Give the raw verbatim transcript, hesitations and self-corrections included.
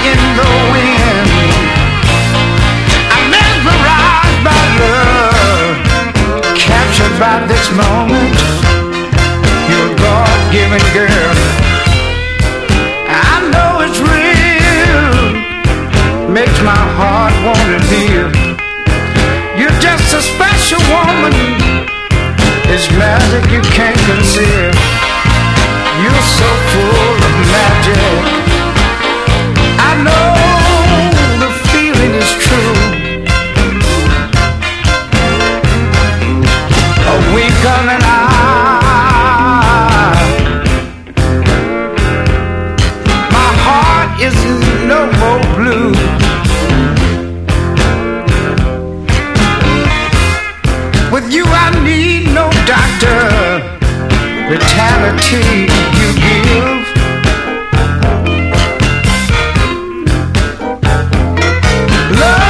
in the wind. I'm mesmerized by love, captured by this moment. You're a God-given girl. I know it's real, makes my heart want to feel. You're just a special woman, it's magic you can't conceal. You're so full of magic. I know the feeling is true. A wink of an eye, my heart is no more blue.